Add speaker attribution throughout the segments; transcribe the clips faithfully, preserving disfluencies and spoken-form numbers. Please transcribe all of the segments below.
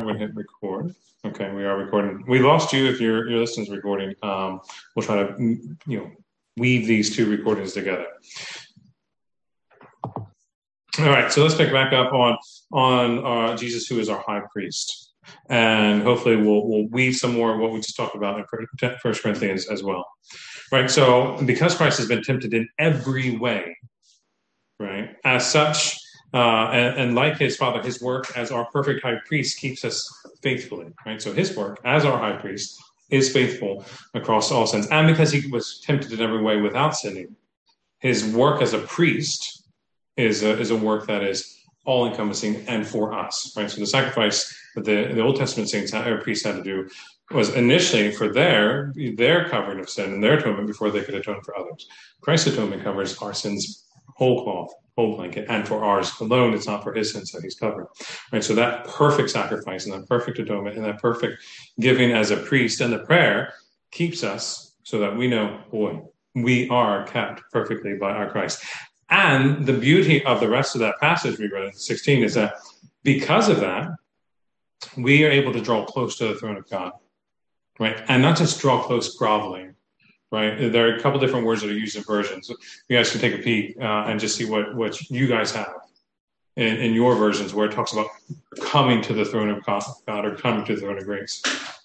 Speaker 1: I'm going to hit record. Okay, we are recording. We lost you if your your listening's recording. Um, we'll try to you know weave these two recordings together. All right, so let's pick back up on on uh, Jesus, who is our high priest, and hopefully we'll we'll weave some more of what we just talked about in First Corinthians as well. Right. So because Christ has been tempted in every way, right, as such. Uh, and, and like his Father, his work as our perfect high priest keeps us faithfully, right? So his work as our high priest is faithful across all sins. And because he was tempted in every way without sinning, his work as a priest is a, is a work that is all-encompassing and for us, right? So the sacrifice that the, the Old Testament saints or priests had to do was initially for their, their covering of sin and their atonement before they could atone for others. Christ's atonement covers our sins whole cloth, whole blanket, and for ours alone, it's not for his sins that he's covered. Right. So that perfect sacrifice and that perfect atonement and that perfect giving as a priest and the prayer keeps us so that we know, boy, we are kept perfectly by our Christ. And the beauty of the rest of that passage we read in sixteen is that because of that, we are able to draw close to the throne of God, right? And not just draw close groveling. Right, there are a couple different words that are used in versions. You guys can take a peek uh, and just see what, what you guys have in, in your versions, where it talks about coming to the throne of God, God or coming to the throne of grace.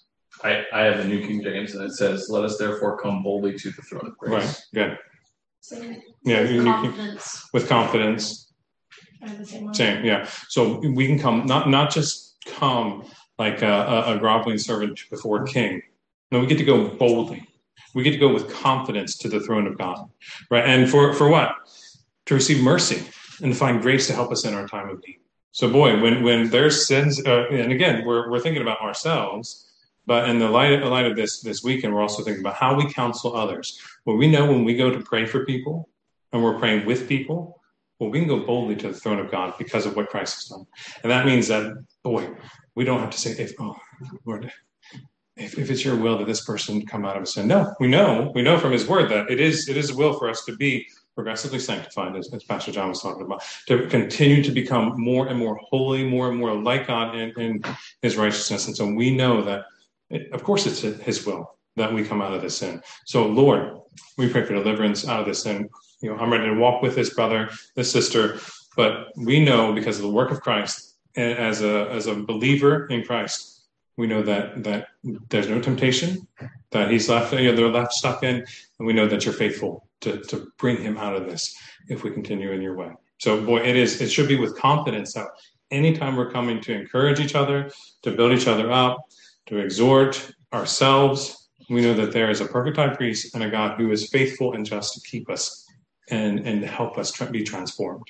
Speaker 2: I, I have the New King James, and it says, "Let us therefore come boldly to the throne of grace."
Speaker 1: Right. Good.
Speaker 3: Same.
Speaker 1: Yeah.
Speaker 3: With
Speaker 1: you,
Speaker 3: confidence.
Speaker 1: You, with confidence.
Speaker 3: Same,
Speaker 1: same. Yeah. So we can come not not just come like a, a, a groveling servant before a king. No, we get to go boldly. We get to go with confidence to the throne of God, right? And for, for what? To receive mercy and to find grace to help us in our time of need. So, boy, when when there's sins, uh, and again, we're we're thinking about ourselves, but in the light in the light of this this weekend, we're also thinking about how we counsel others. Well, we know when we go to pray for people and we're praying with people, well, we can go boldly to the throne of God because of what Christ has done, and that means that, boy, we don't have to say, "If oh, Lord." If, if it's your will that this person come out of a sin. No, we know, we know from his word that it is it is a will for us to be progressively sanctified, as, as Pastor John was talking about, to continue to become more and more holy, more and more like God in, in his righteousness. And so we know that, it, of course, it's his will that we come out of this sin. So, Lord, we pray for deliverance out of this sin. You know, I'm ready to walk with this brother, this sister, but we know because of the work of Christ, as a as a believer in Christ, we know that that there's no temptation that he's left, you know, they're left stuck in, and we know that you're faithful to, to bring him out of this if we continue in your way. So, boy, it is. It should be with confidence that anytime we're coming to encourage each other, to build each other up, to exhort ourselves, we know that there is a perfect high priest and a God who is faithful and just to keep us and and help us tra- be transformed.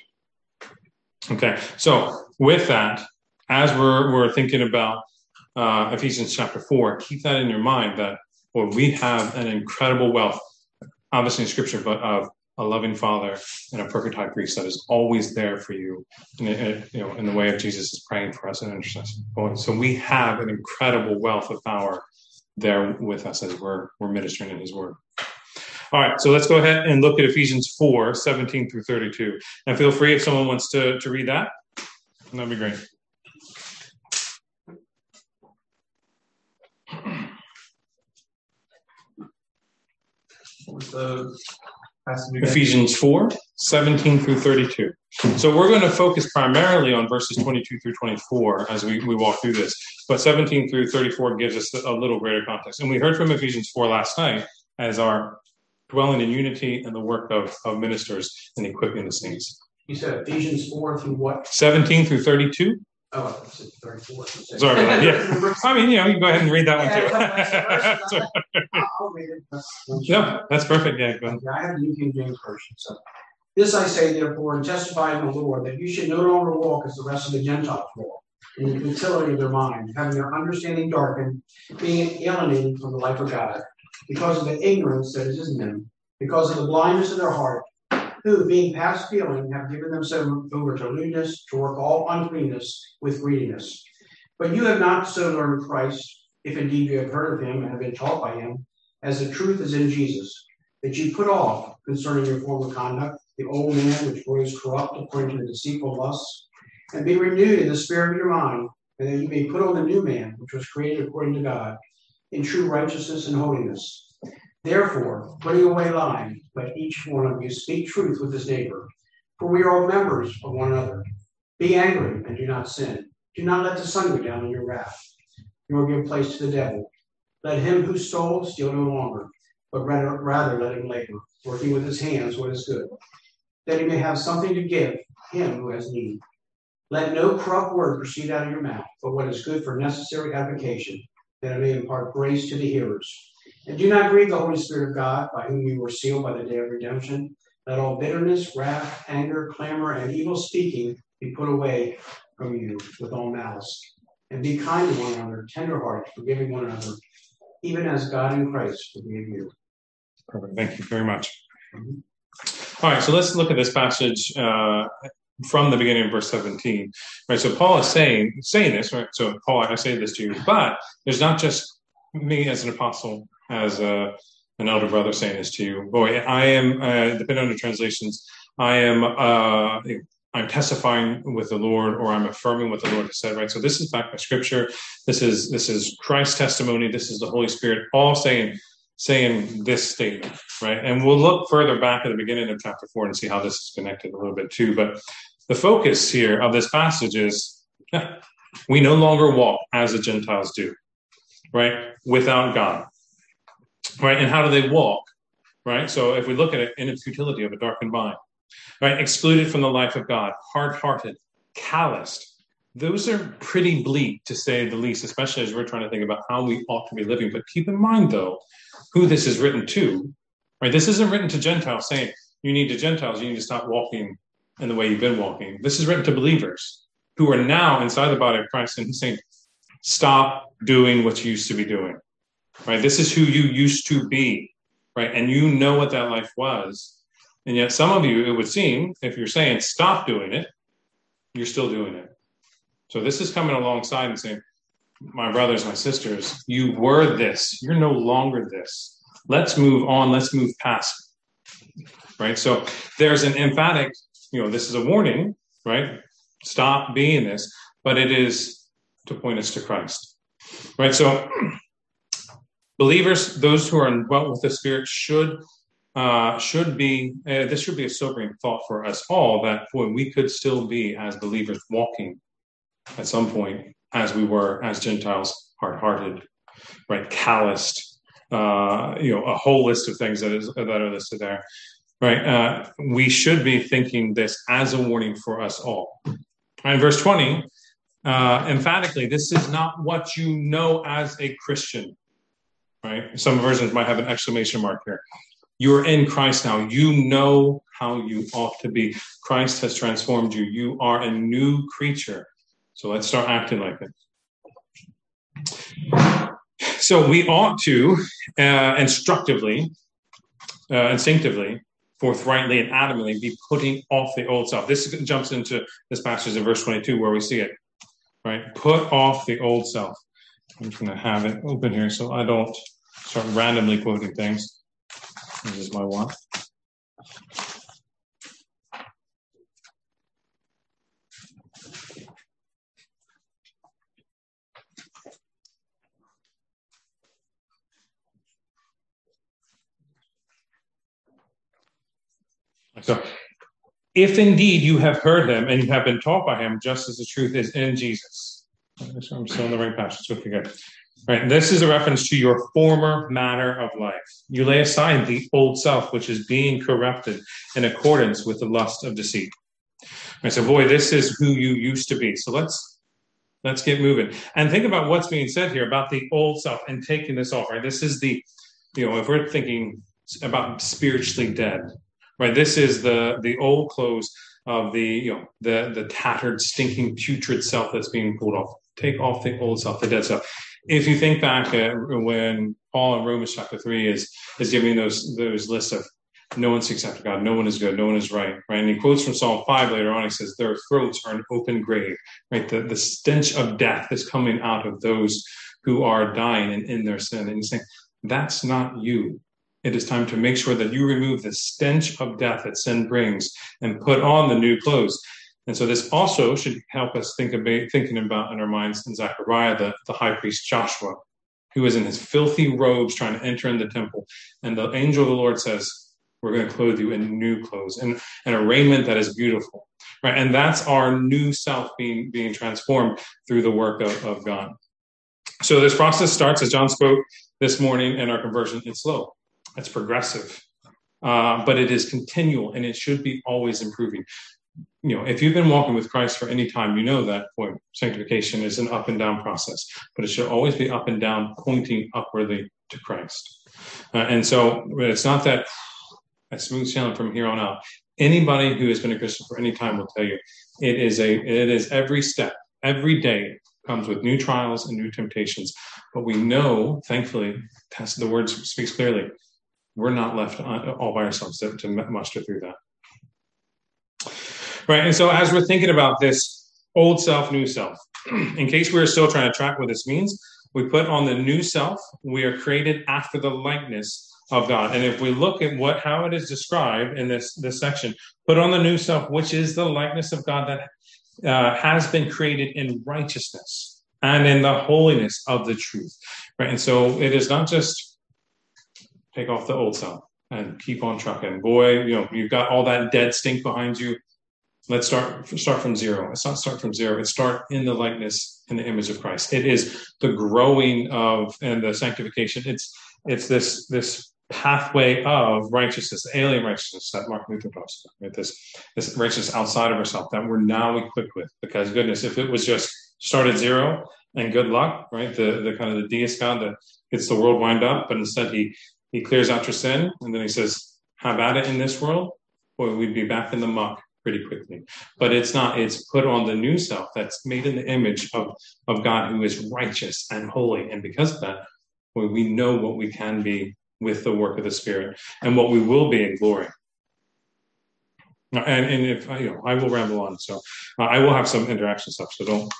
Speaker 1: Okay, so with that, as we're we're thinking about Uh, Ephesians chapter four, keep that in your mind that well, we have an incredible wealth, obviously in Scripture, but of a loving Father and a perfect high priest that is always there for you, in, in, you know, in the way of Jesus is praying for us and intercession. So we have an incredible wealth of power there with us as we're we're ministering in His Word. All right, so let's go ahead and look at Ephesians four, seventeen through thirty-two, and feel free if someone wants to to read that, that'd be great.
Speaker 2: The
Speaker 1: Ephesians four, seventeen through thirty-two. So we're going to focus primarily on verses twenty-two through twenty-four as we, we walk through this. But seventeen through thirty-four gives us a little greater context. And we heard from Ephesians four last night as our dwelling in unity and the work of, of ministers and equipping the saints.
Speaker 4: You said Ephesians four through what?
Speaker 1: seventeen through thirty-two.
Speaker 4: Oh, I said thirty-four.
Speaker 1: Sorry about that. Yeah. I mean, you know, you go ahead and read that one too.
Speaker 4: I'll read it. That's, that's
Speaker 1: yeah, that's perfect. Yeah, go ahead.
Speaker 4: I have the New King James Version. So, this I say, therefore, and testify in the Lord, that you should no longer walk as the rest of the Gentiles walk, in the futility of their mind, having their understanding darkened, being alienated from the life of God, because of the ignorance that is in them, because of the blindness of their heart, who, being past feeling, have given themselves over to lewdness, to work all uncleanness with greediness. But you have not so learned Christ, if indeed you have heard of him and have been taught by him, as the truth is in Jesus, that you put off, concerning your former conduct, the old man which grows corrupt according to the deceitful lusts, and be renewed in the spirit of your mind, and that you may put on the new man, which was created according to God, in true righteousness and holiness. Therefore, putting away lying, let each one of you speak truth with his neighbor, for we are all members of one another. Be angry and do not sin. Do not let the sun go down in your wrath, nor give place to the devil. Let him who stole steal no longer, but rather, rather let him labor, working with his hands what is good, that he may have something to give him who has need. Let no corrupt word proceed out of your mouth, but what is good for necessary application, that it may impart grace to the hearers. And do not grieve the Holy Spirit of God, by whom you were sealed by the day of redemption. Let all bitterness, wrath, anger, clamor, and evil speaking be put away from you with all malice. And be kind to one another, tenderhearted, forgiving one another, even as God in Christ forgave you.
Speaker 1: Perfect. Thank you very much. Mm-hmm. All right, so let's look at this passage uh, from the beginning of verse seventeen. Right, so Paul is saying saying this, right? So Paul, I say this to you, but there's not just me as an apostle, as a, an elder brother saying this to you. Boy, I am, uh, depending on the translations, I am uh, I'm testifying with the Lord, or I'm affirming what the Lord has said, right? So this is backed by Scripture. This is this is Christ's testimony. This is the Holy Spirit all saying saying this statement, right? And we'll look further back at the beginning of chapter four and see how this is connected a little bit too. But the focus here of this passage is yeah, we no longer walk as the Gentiles do, right? Without God, right? And how do they walk, right? So if we look at it in its futility of a darkened mind, right? Excluded from the life of God, hard-hearted, calloused. Those are pretty bleak, to say the least, especially as we're trying to think about how we ought to be living. But keep in mind, though, who this is written to, right? This isn't written to Gentiles saying, you need to Gentiles, you need to stop walking in the way you've been walking. This is written to believers who are now inside the body of Christ, and he's saying, stop doing what you used to be doing, right? This is who you used to be, right? And you know what that life was. And yet some of you, it would seem, if you're saying stop doing it, you're still doing it. So this is coming alongside and saying, my brothers, my sisters, you were this. You're no longer this. Let's move on. Let's move past. Right? So there's an emphatic, you know, this is a warning, right? Stop being this. But it is to point us to Christ. Right? So believers, those who are indwelt with the Spirit should Uh, should be, uh, this should be a sobering thought for us all, that boy, we could still be as believers walking at some point as we were as Gentiles, hard-hearted, right, calloused, uh, you know, a whole list of things that is that are listed there, right? Uh, we should be thinking this as a warning for us all. And verse twenty, uh, emphatically, this is not what you know as a Christian, right? Some versions might have an exclamation mark here. You're in Christ now. You know how you ought to be. Christ has transformed you. You are a new creature. So let's start acting like it. So we ought to uh, instructively, uh, instinctively, forthrightly, and adamantly be putting off the old self. This jumps into this passage in verse twenty-two where we see it, right? Put off the old self. I'm just going to have it open here so I don't start randomly quoting things. This is my one. So, if indeed you have heard him and you have been taught by him, just as the truth is in Jesus. I'm still in the right passage. So good. Right. This is a reference to your former manner of life. You lay aside the old self, which is being corrupted in accordance with the lust of deceit. Right. So, boy, this is who you used to be. So let's let's get moving and think about what's being said here about the old self and taking this off. Right. This is the, you know, if we're thinking about spiritually dead. Right. This is the the old clothes of the, you know, the the tattered, stinking, putrid self that's being pulled off. Take off the old self, the dead self. If you think back uh, when Paul in Romans chapter three is is giving those those lists of no one seeks after God, no one is good, no one is right, right? And he quotes from Psalm five later on. He says, their throats are an open grave, right? The, the stench of death is coming out of those who are dying and in their sin. And he's saying, that's not you. It is time to make sure that you remove the stench of death that sin brings and put on the new clothes. And so this also should help us think about thinking about in our minds in Zechariah, the, the high priest Joshua, who is in his filthy robes trying to enter in the temple. And the angel of the Lord says, we're going to clothe you in new clothes and, and a raiment that is beautiful. Right? And that's our new self being, being transformed through the work of, of God. So this process starts, as John spoke this morning in our conversion. It's slow. It's progressive. Uh, but it is continual, and it should be always improving. You know, if you've been walking with Christ for any time, you know that point. Sanctification is an up and down process, but it should always be up and down, pointing upwardly to Christ. Uh, and so it's not that a smooth sailing from here on out. Anybody who has been a Christian for any time will tell you it is a it is every step, every day comes with new trials and new temptations. But we know, thankfully, the word speaks clearly, we're not left all by ourselves to, to muster through that. Right, and so as we're thinking about this old self, new self, in case we're still trying to track what this means, we put on the new self. We are created after the likeness of God. And if we look at what how it is described in this, this section, put on the new self, which is the likeness of God that uh, has been created in righteousness and in the holiness of the truth. Right, and so it is not just take off the old self and keep on trucking. Boy, you know, you've got all that dead stink behind you. Let's start start from zero. Let's not start from zero. Let's start in the likeness, in the image of Christ. It is the growing of and the sanctification. It's it's this this pathway of righteousness, alien righteousness that Martin Luther talks about. Right? This this righteousness outside of ourselves that we're now equipped with. Because goodness, if it was just start at zero and good luck, right? The the kind of the deist God that gets the world wind up, but instead he he clears out your sin and then he says, "Have at it in this world," boy, we'd be back in the muck pretty quickly. But it's not, it's put on the new self that's made in the image of, of God, who is righteous and holy. And because of that, well, we know what we can be with the work of the Spirit and what we will be in glory. And, and if you know, I will ramble on, so uh, I will have some interaction stuff. So don't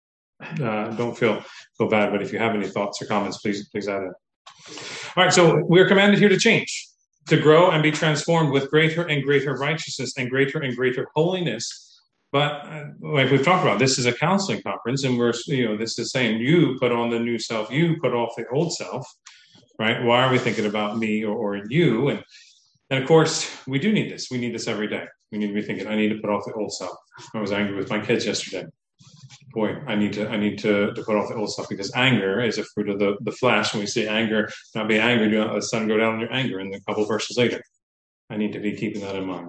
Speaker 1: uh, don't feel feel bad. But if you have any thoughts or comments, please please add it. All right. So we're commanded here to change, to grow and be transformed with greater and greater righteousness and greater and greater holiness. But uh, like we've talked about, this is a counseling conference, and we're, you know, this is saying you put on the new self, you put off the old self, right? Why are we thinking about me or, or you? And, and of course, we do need this. We need this every day. We need to be thinking, I need to put off the old self. I was angry with my kids yesterday. Boy, I need to I need to, to put off the old stuff, because anger is a fruit of the, the flesh. When we say anger, not be angry, do not let the sun go down on your anger. And a couple verses later, I need to be keeping that in mind.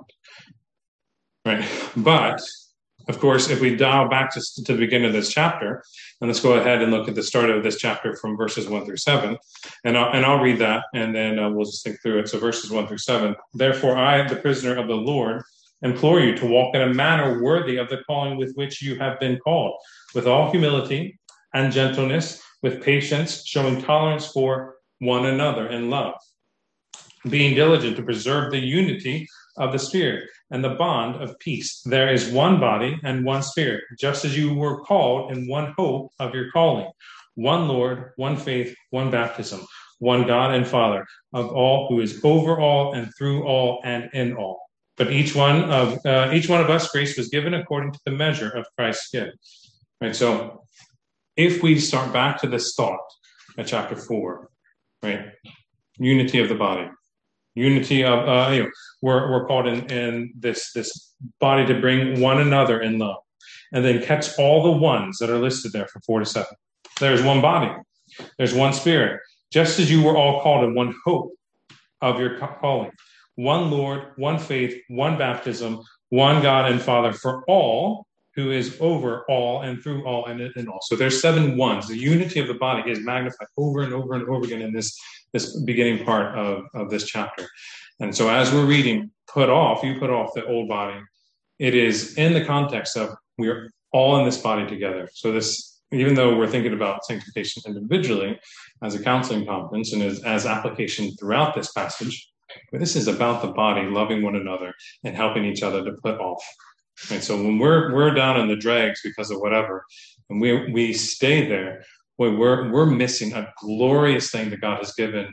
Speaker 1: Right. But, of course, if we dial back to, to the beginning of this chapter, and let's go ahead and look at the start of this chapter from verses one through seven. And I'll, and I'll read that, and then uh, we'll just think through it. So verses one through seven. Therefore, I, the prisoner of the Lord, implore you to walk in a manner worthy of the calling with which you have been called, with all humility and gentleness, with patience, showing tolerance for one another in love, being diligent to preserve the unity of the Spirit and the bond of peace. There is one body and one Spirit, just as you were called in one hope of your calling, one Lord, one faith, one baptism, one God and Father of all, who is over all and through all and in all. But each one of uh, each one of us, grace was given according to the measure of Christ's gift. Right. So, if we start back to this thought at chapter four, right, unity of the body, unity of uh, you know, we're we're called in, in this this body to bring one another in love, and then catch all the ones that are listed there from four to seven. There's one body, there's one Spirit, just as you were all called in one hope of your calling. One Lord, one faith, one baptism, one God and Father for all, who is over all and through all and in all. So there's seven ones. The unity of the body is magnified over and over and over again in this, this beginning part of, of this chapter. And so as we're reading, put off, you put off the old body. It is in the context of we're all in this body together. So this, even though we're thinking about sanctification individually as a counseling conference and as, as application throughout this passage, but this is about the body loving one another and helping each other to put off. And so when we're we're down in the dregs because of whatever, and we we stay there, boy, we're we're missing a glorious thing that God has given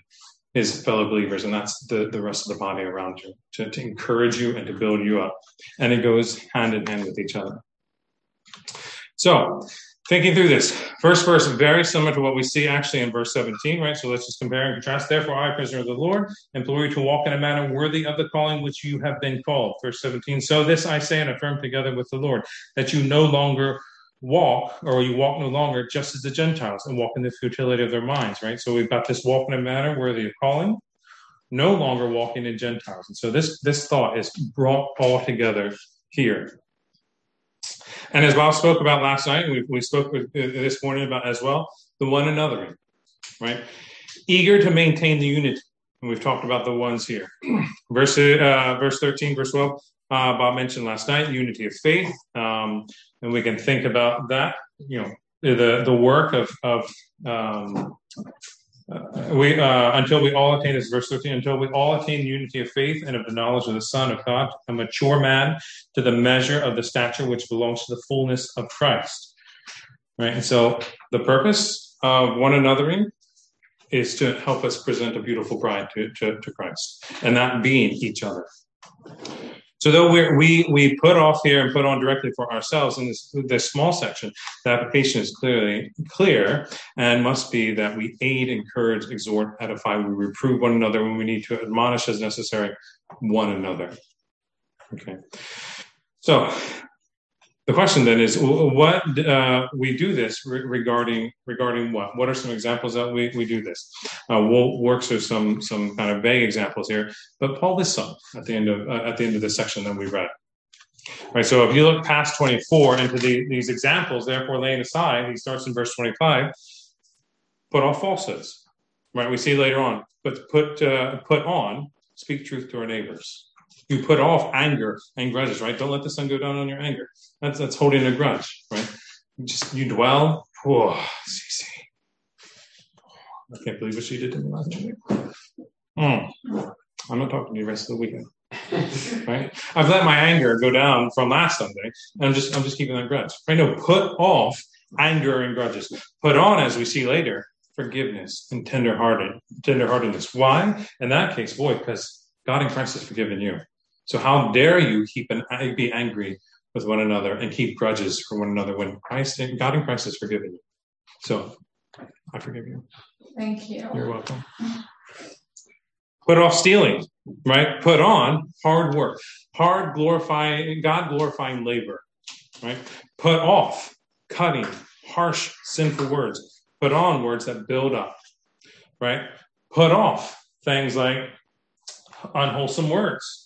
Speaker 1: his fellow believers, and that's the, the rest of the body around you, to, to encourage you and to build you up. And it goes hand in hand with each other. So, thinking through this, first verse, very similar to what we see actually in verse seventeen, right? So let's just compare and contrast. Therefore, I, prisoner of the Lord, implore you to walk in a manner worthy of the calling which you have been called. Verse seventeen, so this I say and affirm together with the Lord, that you no longer walk, or you walk no longer just as the Gentiles and walk in the futility of their minds, right? So we've got this walk in a manner worthy of calling, no longer walking in Gentiles. And so this, this thought is brought all together here. And as Bob spoke about last night, we, we spoke with, uh, this morning about as well, the one another, right? Eager to maintain the unity. And we've talked about the ones here. Verse, uh, verse thirteen, verse twelve, uh, Bob mentioned last night, unity of faith. Um, and we can think about that, you know, the, the work of, of um, uh, we uh, until we all attain, this verse thirteen, until we all attain unity of faith and of the knowledge of the Son of God, a mature man to the measure of the stature which belongs to the fullness of Christ. Right? And so the purpose of one anothering is to help us present a beautiful bride to, to, to Christ, and that being each other. So though we're, we we put off here and put on directly for ourselves in this, this small section, the application is clearly clear and must be that we aid, encourage, exhort, edify, we reprove one another when we need to admonish as necessary one another. Okay. So the question then is, what uh, we do this re- regarding regarding what? What are some examples that we, we do this? Uh, we'll work through some some kind of vague examples here, but Paul lists some at the end of uh, at the end of this section that we read. All right. So if you look past twenty-four into the, these examples, therefore laying aside, he starts in verse twenty-five. Put off falsehoods. Right. We see later on, but put uh, put on, speak truth to our neighbors. You put off anger and grudges, right? Don't let the sun go down on your anger. That's that's holding a grudge, right? You just you dwell. Whoa, Cece. I can't believe what she did to me last week. Mm. I'm not talking to you the rest of the weekend, right? I've let my anger go down from last Sunday, and I'm just I'm just keeping that grudge. Right? No, put off anger and grudges. Put on, as we see later, forgiveness and tenderhearted tenderheartedness. Why? In that case, boy, because God in Christ has forgiven you. So how dare you keep an be angry with one another and keep grudges for one another when Christ, God in Christ has forgiven you. So I forgive you.
Speaker 3: Thank you.
Speaker 1: You're welcome. Put off stealing, right? Put on hard work, hard glorifying, God glorifying labor, right? Put off cutting, harsh, sinful words. Put on words that build up, right? Put off things like unwholesome words.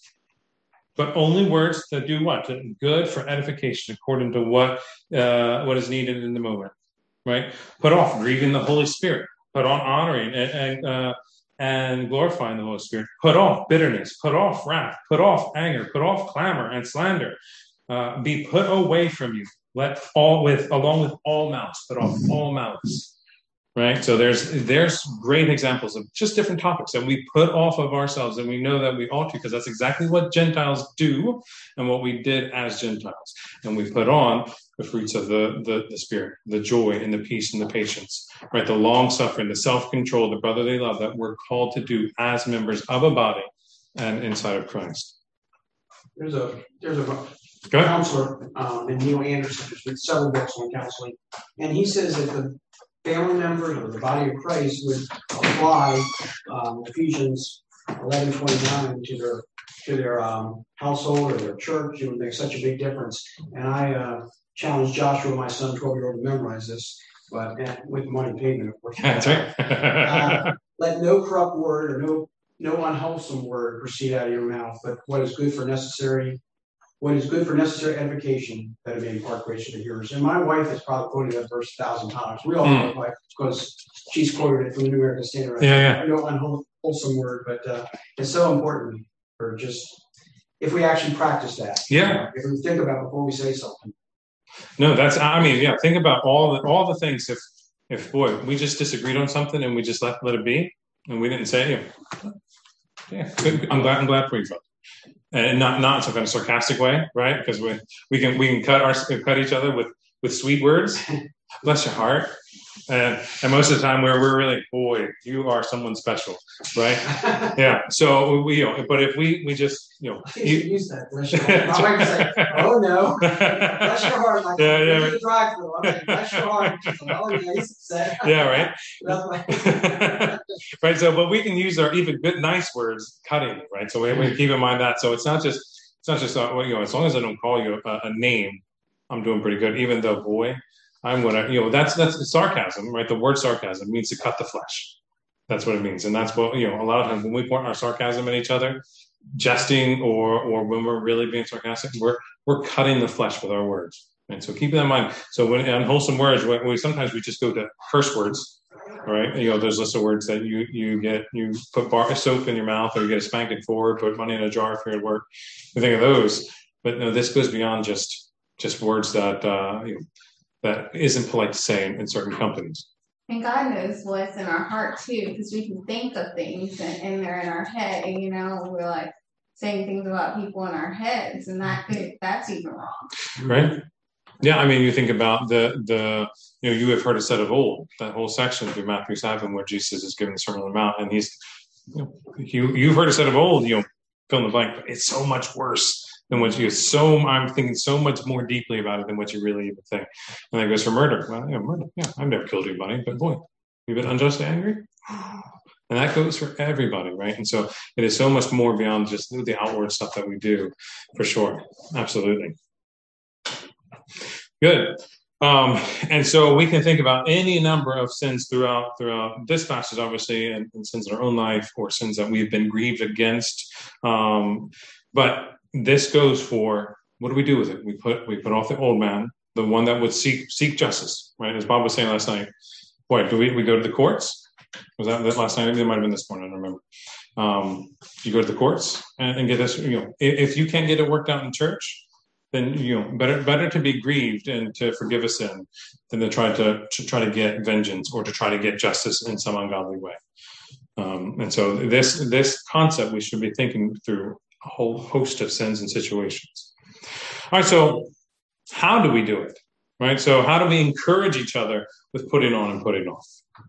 Speaker 1: But only words that do what? Good for edification, according to what uh, what is needed in the moment, right? Put off grieving the Holy Spirit. Put on honoring and and, uh, and glorifying the Holy Spirit. Put off bitterness. Put off wrath. Put off anger. Put off clamor and slander. Uh, be put away from you. Let all with along with all malice. Put off all malice. Right, so there's there's great examples of just different topics that we put off of ourselves, and we know that we ought to, because that's exactly what Gentiles do and what we did as Gentiles. And we put on the fruits of the, the, the Spirit, the joy and the peace and the patience, right? The long-suffering, the self-control, the brotherly love that we're called to do as members of a body and inside of Christ.
Speaker 4: There's a there's a counselor um, named Neil Anderson who's written several books on counseling, and he says that the family members of the body of Christ would apply um, Ephesians eleven twenty-nine to their to their um, household or their church. It would make such a big difference. And I uh, challenged Joshua, my son, twelve-year-old, to memorize this, but uh, with money payment, of course.
Speaker 1: That's right.
Speaker 4: uh, let no corrupt word or no no unwholesome word proceed out of your mouth, but what is good for necessary. What is good for necessary edification, that it may impart grace to the hearers. And my wife has probably quoted that verse a thousand times. We all know mm. it because she's quoted it from the New American Standard.
Speaker 1: Yeah, yeah.
Speaker 4: I know unwholesome word, but uh, it's so important for just if we actually practice that.
Speaker 1: Yeah.
Speaker 4: If we think about it before we say something.
Speaker 1: No, that's. I mean, yeah. Think about all the all the things. If if boy, we just disagreed on something and we just let let it be, and we didn't say, yeah, yeah. Good. I'm glad. I'm glad for you, folks. And not not in some kind of sarcastic way, right? Because we we can we can cut our cut each other with, with sweet words. Bless your heart. And, and most of the time where we're really, boy, you are someone special, right? Yeah. So we, you know, but if we, we just, you know,
Speaker 4: I used to use that. Bless your heart. My wife would say, "Oh no, bless your heart." Like,
Speaker 1: Yeah, yeah,
Speaker 4: yeah,
Speaker 1: right.
Speaker 4: the drive-through. I'm like, "Bless your heart." She's like, "Oh yeah," I used to say.
Speaker 1: Yeah, right.
Speaker 4: That's my-
Speaker 1: Right. So, but we can use our even good, nice words cutting, right? So we, we keep in mind that. So it's not just, it's not just, uh, well, you know, as long as I don't call you a, a name, I'm doing pretty good. Even though, boy, I'm gonna, you know, that's that's sarcasm, right? The word sarcasm means to cut the flesh. That's what it means, and that's what, you know. A lot of times when we point our sarcasm at each other, jesting or or when we're really being sarcastic, we're we're cutting the flesh with our words. And so keep that in mind. So when unwholesome words, we, we sometimes we just go to curse words, right? You know, there's lists of words that you you get, you put bar soap in your mouth, or you get a spanking forward, put money in a jar if you're at work. We think of those, but no, this goes beyond just just words that uh, you know, that isn't polite to say in, in certain companies.
Speaker 5: And God knows what's in our heart too, because we can think of things and, and they're in our head, and you know, we're like saying things about people in our heads, and that could, that's even wrong.
Speaker 1: Right? Yeah, I mean, you think about the the you know, you have heard it said of old, that whole section through Matthew seven where Jesus is giving the Sermon on the Mount, and he's you know, you you've heard it said of old, you know, fill in the blank, but it's so much worse than what you so I'm thinking so much more deeply about it than what you really even think. And that goes for murder. Well, yeah, murder. Yeah, I've never killed anybody, but boy, you've been unjustly angry. And that goes for everybody, right? And so it is so much more beyond just the outward stuff that we do, for sure. Absolutely. Good. Um, and so we can think about any number of sins throughout throughout this passage, obviously, and, and sins in our own life or sins that we've been grieved against. Um, but this goes for, what do we do with it? We put we put off the old man, the one that would seek seek justice, right? As Bob was saying last night. Boy, do we, we go to the courts? Was that, that last night? It might have been this morning, I don't remember. Um, you go to the courts and, and get this, you know, if, if you can't get it worked out in church, then, you know, better better to be grieved and to forgive a sin than to try to, to try to get vengeance or to try to get justice in some ungodly way. Um, and so this this concept we should be thinking through a whole host of sins and situations. All right, so how do we do it? Right? So how do we encourage each other with putting on and putting off?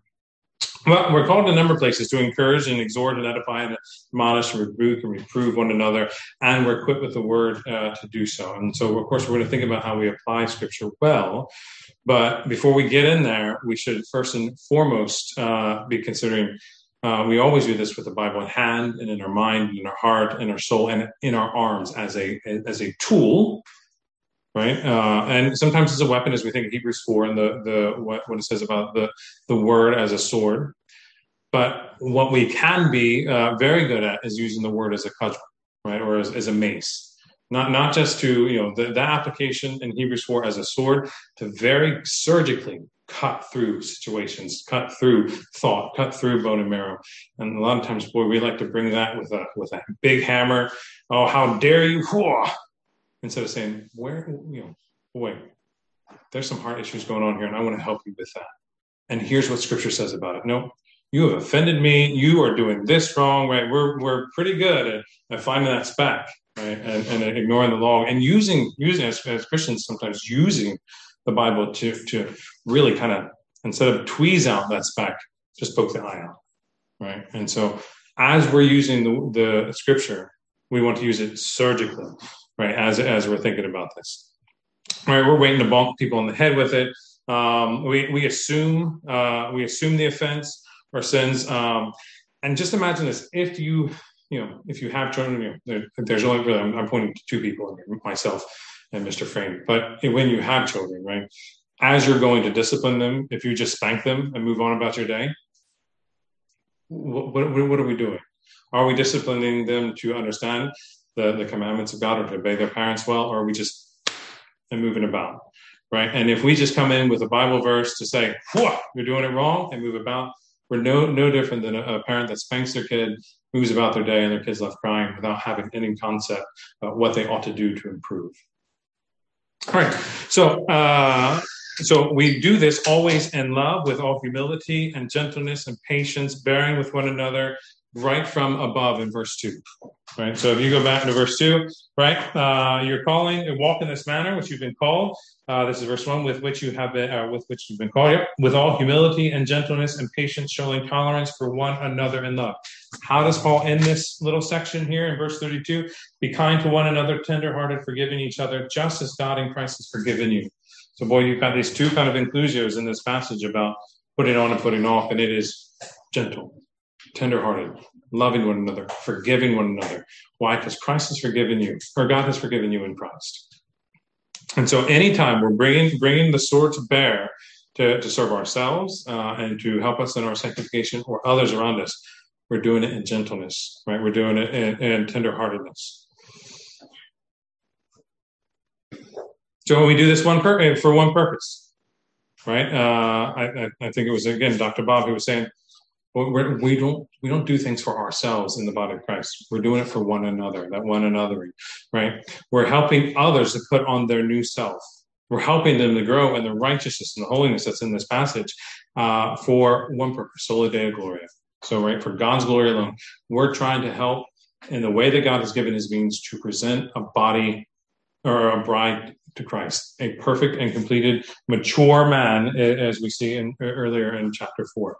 Speaker 1: Well, we're called in a number of places to encourage and exhort and edify and admonish and rebuke and reprove one another, and we're equipped with the word uh, to do so. And so, of course, we're going to think about how we apply Scripture well. But before we get in there, we should first and foremost uh, be considering, uh, we always do this with the Bible in hand and in our mind, in our heart, in our soul, and in our arms as a as a tool. Right, uh, and sometimes it's a weapon, as we think of Hebrews four and the the what, what it says about the the word as a sword. But what we can be uh, very good at is using the word as a cudgel, right, or as, as a mace. Not not just to, you know, the, the application in Hebrews four as a sword to very surgically cut through situations, cut through thought, cut through bone and marrow. And a lot of times, boy, we like to bring that with a with a big hammer. Oh, how dare you! Whoa! Instead of saying, where, you know, boy, there's some heart issues going on here, and I want to help you with that. And here's what Scripture says about it. No, you have offended me. You are doing this wrong, right? We're we're pretty good at, at finding that speck, right, and, and ignoring the law, and using using as, as Christians sometimes using the Bible to to really kind of, instead of tweeze out that speck, just poke the eye out, right? And so as we're using the the Scripture, we want to use it surgically. Right, as as we're thinking about this, right, we're waiting to bonk people on the head with it. Um, we we assume uh, we assume the offense or sins, um, and just imagine this: if you you know if you have children, you know, there, there's only really I'm, I'm pointing to two people, myself and Mister Frame. But when you have children, right, as you're going to discipline them, if you just spank them and move on about your day, what what, what are we doing? Are we disciplining them to understand The, the commandments of God or to obey their parents well, or are we just and moving about, right? And if we just come in with a Bible verse to say, you're doing it wrong, and move about, we're no no different than a, a parent that spanks their kid, moves about their day, and their kid's left crying without having any concept of what they ought to do to improve. All right, so uh, so we do this always in love, with all humility and gentleness and patience, bearing with one another, right from above in verse two. Right. So if you go back to verse two, right, uh, you're calling and walk in this manner which you've been called. Uh, this is verse one, with which you have been, uh, with which you've been called. Yep. With all humility and gentleness and patience, showing tolerance for one another in love. How does Paul end this little section here in verse thirty-two? Be kind to one another, tenderhearted, forgiving each other, just as God in Christ has forgiven you. So, boy, you've got these two kind of inclusions in this passage about putting on and putting off, and it is gentle, tenderhearted, loving one another, forgiving one another. Why? Because Christ has forgiven you, or God has forgiven you in Christ. And so anytime we're bringing bringing the sword to bear to, to serve ourselves uh, and to help us in our sanctification or others around us, we're doing it in gentleness, right? We're doing it in, in tenderheartedness. So we do this one pur- for one purpose, right? Uh, I, I think it was, again, Doctor Bob who was saying, well, we're, we don't we don't do things for ourselves in the body of Christ. We're doing it for one another, that one another, right? We're helping others to put on their new self. We're helping them to grow in the righteousness and the holiness that's in this passage uh, for one purpose, Soli Deo Gloria. So, right, for God's glory alone, we're trying to help in the way that God has given his means to present a body or a bride to Christ, a perfect and completed, mature man, as we see in earlier in chapter four.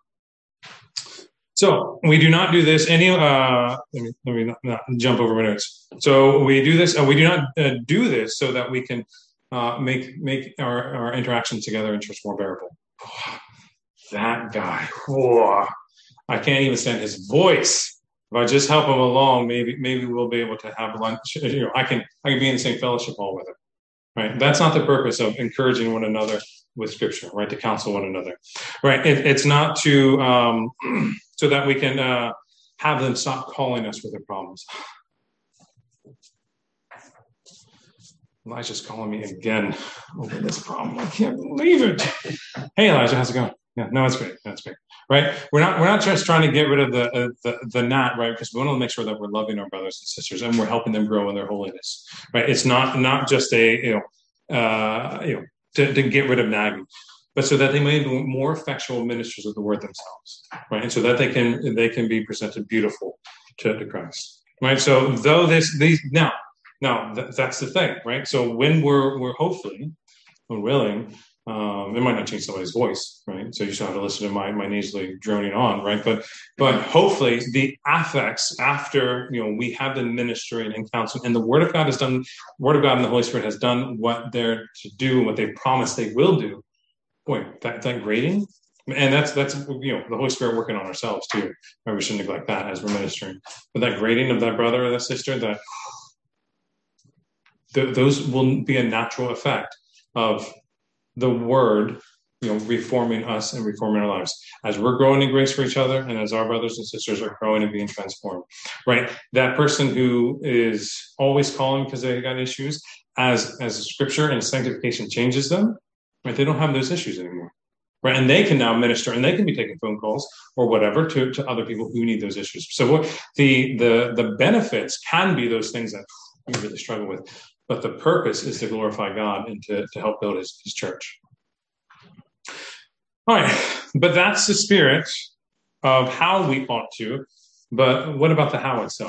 Speaker 1: So we do not do this any. Uh, let me let me not, not jump over my notes. So we do this. Uh, we do not uh, do this so that we can uh, make make our, our interaction together in church more bearable. That guy, whoa, I can't even stand his voice. If I just help him along, maybe maybe we'll be able to have lunch. You know, I can I can be in the same fellowship hall with him. Right? That's not the purpose of encouraging one another with Scripture, right? To counsel one another, right? It, it's not to um, so that we can uh, have them stop calling us with their problems. Elijah's calling me again over this problem. I can't believe it. Hey, Elijah, how's it going? Yeah, no, it's great. That's great. Right? We're not we're not just trying to get rid of the uh, the the gnat, right? Because we want to make sure that we're loving our brothers and sisters and we're helping them grow in their holiness. Right? It's not not just a you know uh, you know to, to get rid of nagging, but so that they may be more effectual ministers of the word themselves, right? And so that they can they can be presented beautiful to, to Christ, right? So though this these now now th- that's the thing, right? So when we're we're hopefully when willing. Um, it might not change somebody's voice, right? So you still have to listen to my, my nasally droning on, right? But but hopefully the affects after you know we have been ministering and counseling, and the Word of God has done, Word of God and the Holy Spirit has done what they're to do, what they promised they will do. Boy, that that grading, and that's that's you know the Holy Spirit working on ourselves too. Right? We shouldn't neglect that as we're ministering. But that grading of that brother or that sister, that th- those will be a natural effect of the word, you know, reforming us and reforming our lives as we're growing in grace for each other, and as our brothers and sisters are growing and being transformed. Right, that person who is always calling because they got issues, as as Scripture and sanctification changes them, right, they don't have those issues anymore. Right, and they can now minister, and they can be taking phone calls or whatever to, to other people who need those issues. So what the the the benefits can be those things that we really struggle with. But the purpose is to glorify God and to, to help build his, his church. All right, but that's the spirit of how we ought to. But what about the how itself?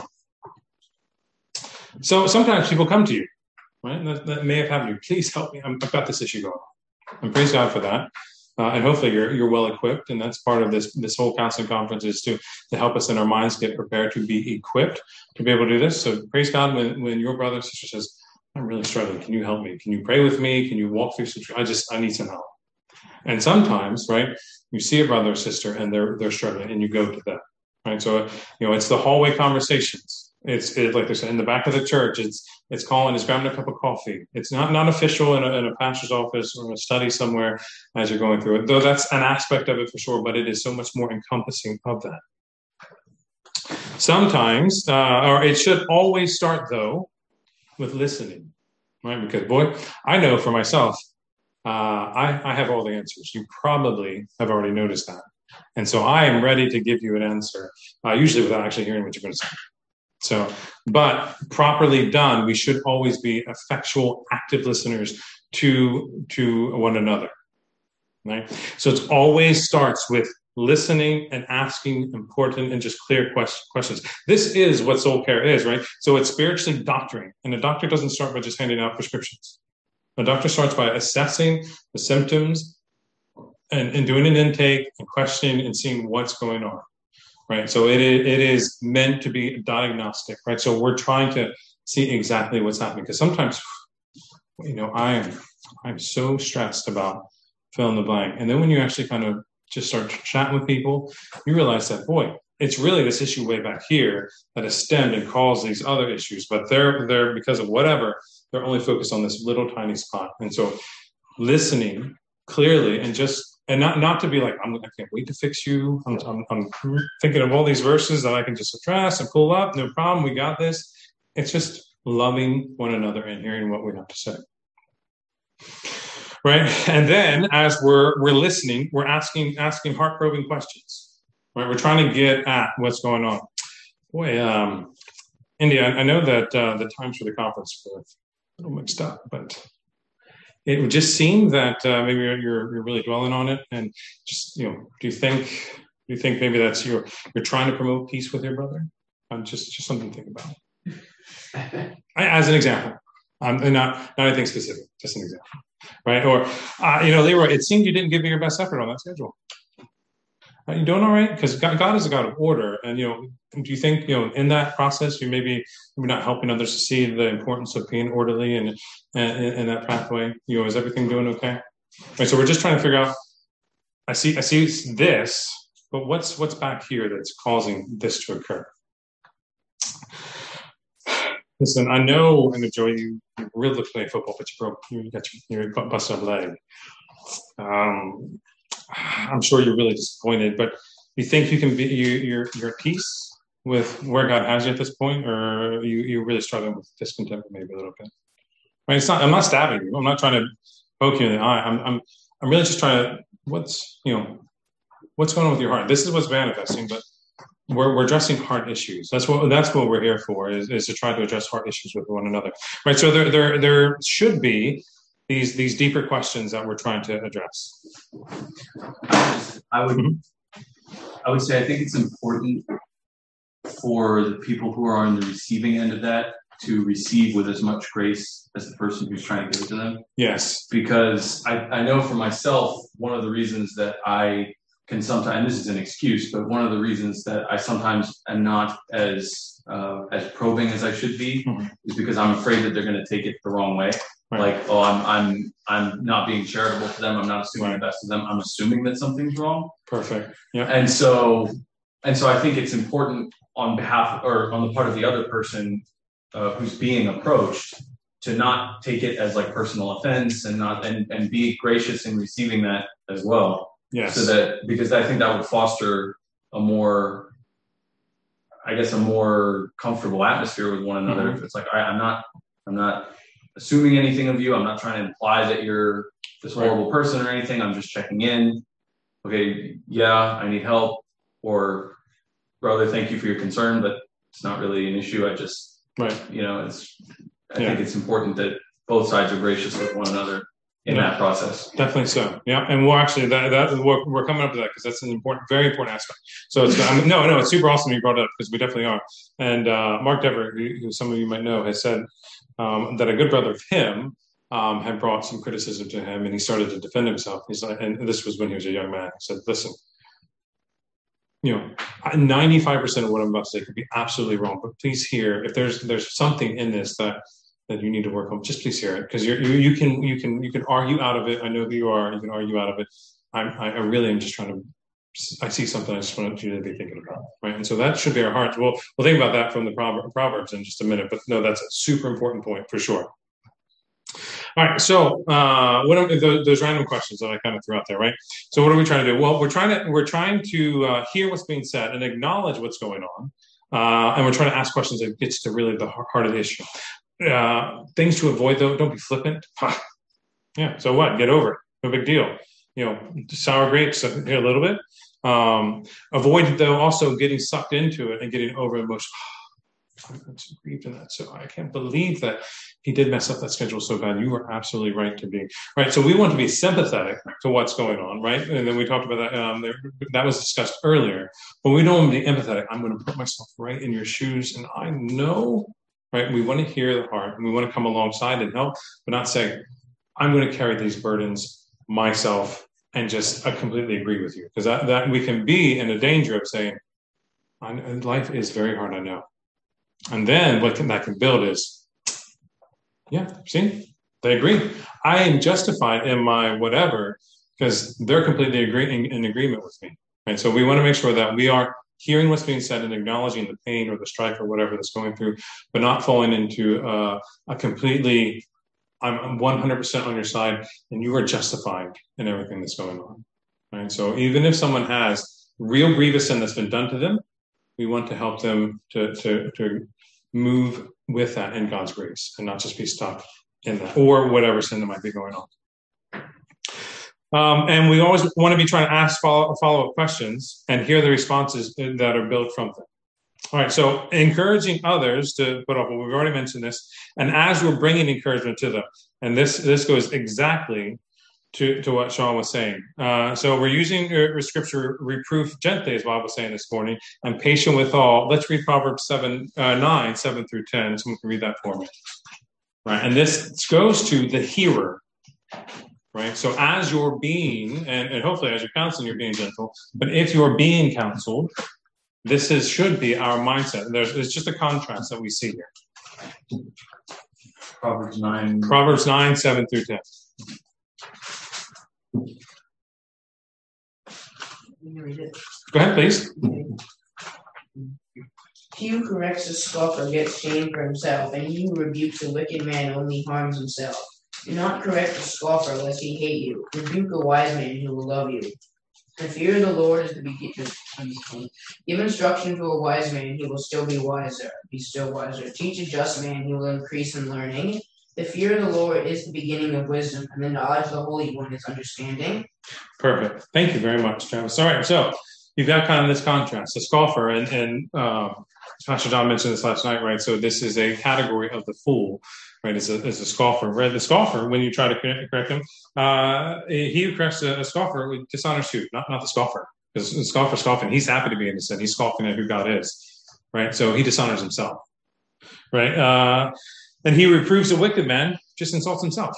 Speaker 1: So sometimes people come to you, right? That, that may have happened to you. Please help me. I'm, I've got this issue going on. And praise God for that. Uh, and hopefully you're you're well equipped. And that's part of this this whole counseling conference is to, to help us in our minds get prepared to be equipped to be able to do this. So praise God when, when your brother or sister says, I'm really struggling. Can you help me? Can you pray with me? Can you walk through some? I just, I need some help. And sometimes, right, you see a brother or sister and they're they're struggling, and you go to them, right? So, you know, it's the hallway conversations. It's it, like they said in the back of the church. It's it's calling, it's grabbing a cup of coffee. It's not not official in a, in a pastor's office or a study somewhere as you're going through it. Though that's an aspect of it for sure, but it is so much more encompassing of that. Sometimes, uh, or it should always start though, with listening, right? Because boy, I know for myself, uh, I, I have all the answers. You probably have already noticed that. And so I am ready to give you an answer, uh, usually without actually hearing what you're going to say. So, but properly done, we should always be effectual, active listeners to, to one another, right? So it always starts with listening and asking important and just clear quest- questions. This is what soul care is, right? So it's spiritually doctoring. And a doctor doesn't start by just handing out prescriptions. A doctor starts by assessing the symptoms and, and doing an intake and questioning and seeing what's going on, right? So it is, it is meant to be diagnostic, right? So we're trying to see exactly what's happening, because sometimes, you know, I am I'm so stressed about fill in the blank. And then when you actually kind of just start chatting with people, you realize that, boy, it's really this issue way back here that has stemmed and caused these other issues. But they're, they're because of whatever, they're only focused on this little tiny spot. And so listening clearly and just, and not, not to be like, I'm, I can't wait to fix you. I'm, I'm, I'm thinking of all these verses that I can just address and pull up. No problem. We got this. It's just loving one another and hearing what we have to say. Right. And then as we're we're listening, we're asking asking heart-probing questions. Right. We're trying to get at what's going on. Boy, um, India, I know that uh, the times for the conference were a little mixed up, but it would just seem that uh, maybe you're you're really dwelling on it. And just, you know, do you think do you think maybe that's your you're trying to promote peace with your brother? Um, just just something to think about. As an example. Um, and not not anything specific, just an example, right? Or, uh, you know, Leroy, it seemed you didn't give me your best effort on that schedule. Are you doing all right? Because God, God is a God of order, and you know, do you think, you know, in that process you maybe maybe not helping others to see the importance of being orderly and and in that pathway? You know, is everything doing okay? Right. So we're just trying to figure out. I see, I see this, but what's what's back here that's causing this to occur? Listen, I know and enjoy you. You really look playing football, but you broke. You got your, your busted up leg. Um, I'm sure you're really disappointed, but you think you can be you, you're you're at peace with where God has you at this point, or you you're really struggling with discontent, maybe a little bit. Right? It's not. I'm not stabbing you. I'm not trying to poke you in the eye. I'm I'm I'm really just trying to. What's you know, what's going on with your heart? This is what's manifesting, but. We're we're addressing heart issues. That's what that's what we're here for, is, is to try to address heart issues with one another. Right. So there there there should be these these deeper questions that we're trying to address.
Speaker 2: I would
Speaker 1: Mm-hmm.
Speaker 2: I would say I think it's important for the people who are on the receiving end of that to receive with as much grace as the person who's trying to give it to them.
Speaker 1: Yes.
Speaker 2: Because I, I know for myself, one of the reasons that I can sometimes, this is an excuse, but one of the reasons that I sometimes am not as uh, as probing as I should be mm-hmm. is because I'm afraid that they're going to take it the wrong way. Right. Like, oh, I'm I'm I'm not being charitable to them. I'm not assuming right. the best of them. I'm assuming that something's wrong.
Speaker 1: Perfect. Yeah.
Speaker 2: And so and so I think it's important on behalf or on the part of the other person uh, who's being approached to not take it as like personal offense and not and, and be gracious in receiving that as well.
Speaker 1: Yes.
Speaker 2: So that, because I think that would foster a more, I guess, a more comfortable atmosphere with one another. Mm-hmm. If it's like, all right, I'm not, I'm not assuming anything of you. I'm not trying to imply that you're this horrible right. person or anything. I'm just checking in. Okay, yeah, I need help. Or, brother, thank you for your concern, but it's not really an issue. I just, right. you know, it's. I yeah. think it's important that both sides are gracious with one another. In yeah, that process,
Speaker 1: definitely so. Yeah, and we're actually that that we're, we're coming up to that because that's an important, very important aspect. So it's I mean, no, no, it's super awesome you brought it up because we definitely are. And uh, Mark Dever, who, who some of you might know, has said um, that a good brother of him um, had brought some criticism to him, and he started to defend himself. He's like, and this was when he was a young man. He said, "Listen, you know, ninety-five percent of what I'm about to say could be absolutely wrong, but please hear if there's there's something in this that." that you need to work on, just please hear it. Because you you can you can you can argue out of it. I know who you are. You can argue out of it. I'm, I I really am just trying to. I see something. I just want you to be thinking about, right? And so that should be our heart. We'll we'll think about that from the Proverbs in just a minute. But no, that's a super important point for sure. All right. So uh, what are those, those random questions that I kind of threw out there, right? So what are we trying to do? Well, we're trying to we're trying to uh, hear what's being said and acknowledge what's going on, uh, and we're trying to ask questions that gets to really the heart of the issue. Uh, things to avoid though, don't be flippant. Yeah, so what? Get over it. No big deal. You know, sour grapes here a little bit. Um, avoid though also getting sucked into it and getting over emotional. I'm so grieved in that. So I can't believe that he did mess up that schedule so bad. You were absolutely right to be right. So we want to be sympathetic to what's going on, right? And then we talked about that. Um, there, that was discussed earlier. But we don't want to be empathetic. I'm going to put myself right in your shoes, and I know, right? We want to hear the heart, and we want to come alongside and help, but not say, I'm going to carry these burdens myself and just I completely agree with you, because that, that we can be in a danger of saying, life is very hard, I know. And then what can, that can build is, yeah, see, they agree. I am justified in my whatever because they're completely agreeing in agreement with me. Right? So we want to make sure that we are hearing what's being said and acknowledging the pain or the strife or whatever that's going through, but not falling into uh, a completely, I'm one hundred percent on your side and you are justified in everything that's going on. Right? So even if someone has real grievous sin that's been done to them, we want to help them to, to, to move with that in God's grace and not just be stuck in that or whatever sin that might be going on. Um, and we always want to be trying to ask follow, follow-up questions and hear the responses that are built from them. All right, so encouraging others to put up, well, we've already mentioned this, and as we're bringing encouragement to them, and this, this goes exactly To, to what Sean was saying. Uh, so we're using uh, scripture, reproof gently, as Bob was saying this morning, and patient with all. Let's read Proverbs seven, uh, nine, seven through ten. Someone can read that for me. Right, and this goes to the hearer. Right, so as you're being, and, and hopefully as you're counseling, you're being gentle. But if you're being counseled, this is should be our mindset. And there's it's just a contrast that we see here.
Speaker 2: Proverbs nine.
Speaker 1: Proverbs nine, seven through ten.
Speaker 6: Read it.
Speaker 1: Go ahead, please.
Speaker 6: He who corrects a scoffer gets shame for himself, and he who rebukes a wicked man only harms himself. Do not correct a scoffer lest he hate you. Rebuke a wise man who will love you. The fear of the Lord is the beginning. Give instruction to a wise man, he will still be wiser. Be still wiser. Teach a just man, he will increase in learning. The fear of the Lord is the beginning of wisdom, and the knowledge of the Holy One is understanding.
Speaker 1: Perfect. Thank you very much, Travis. All right, so you've got kind of this contrast, the scoffer, and, and um, Pastor John mentioned this last night, right? So this is a category of the fool, right? As a, as a scoffer, right? The scoffer, when you try to correct him, uh, he who corrects a, a scoffer dishonors who? Not, not the scoffer, because the scoffer scoffing, he's happy to be in the sin. He's scoffing at who God is, right? So he dishonors himself, right? Uh, and he reproves a wicked man, just insults himself.